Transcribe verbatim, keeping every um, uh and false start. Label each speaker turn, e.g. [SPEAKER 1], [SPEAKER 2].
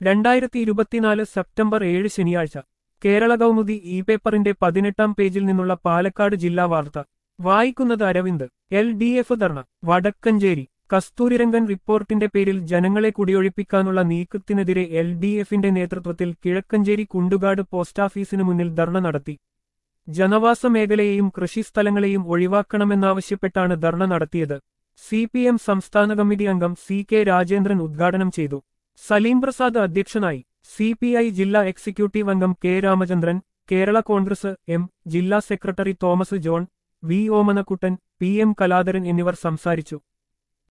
[SPEAKER 1] രണ്ടായിരത്തി ഇരുപത്തിനാല് സെപ്റ്റംബർ ഏഴ് ശനിയാഴ്ച കേരള കൗമുദി ഇ പേപ്പറിന്റെ പതിനെട്ടാം പേജിൽ നിന്നുള്ള പാലക്കാട് ജില്ലാ വാർത്ത വായിക്കുന്നത് Aravind. L D F dharna Vadakkanchery. Kasturirangan റിപ്പോർട്ടിന്റെ പേരിൽ ജനങ്ങളെ കുടിയൊഴിപ്പിക്കാനുള്ള നീക്കത്തിനെതിരെ എൽ ഡി എഫിന്റെ നേതൃത്വത്തിൽ കിഴക്കഞ്ചേരി കുണ്ടുകാട് പോസ്റ്റാഫീസിനു മുന്നിൽ ധർണ നടത്തി. ജനവാസ മേഖലയെയും കൃഷിസ്ഥലങ്ങളെയും ഒഴിവാക്കണമെന്നാവശ്യപ്പെട്ടാണ് ധർണ നടത്തിയത്. സി പി എം സംസ്ഥാന കമ്മിറ്റി അംഗം സി കെ രാജേന്ദ്രൻ ഉദ്ഘാടനം ചെയ്തു. സലീം പ്രസാദ് അധ്യക്ഷനായി. സി പി ഐ ജില്ലാ എക്സിക്യൂട്ടീവ് അംഗം കെ രാമചന്ദ്രൻ, കേരള കോൺഗ്രസ് എം ജില്ലാ secretary Thomas John, V Omanakuttan, P M Kaladharan എന്നിവർ സംസാരിച്ചു.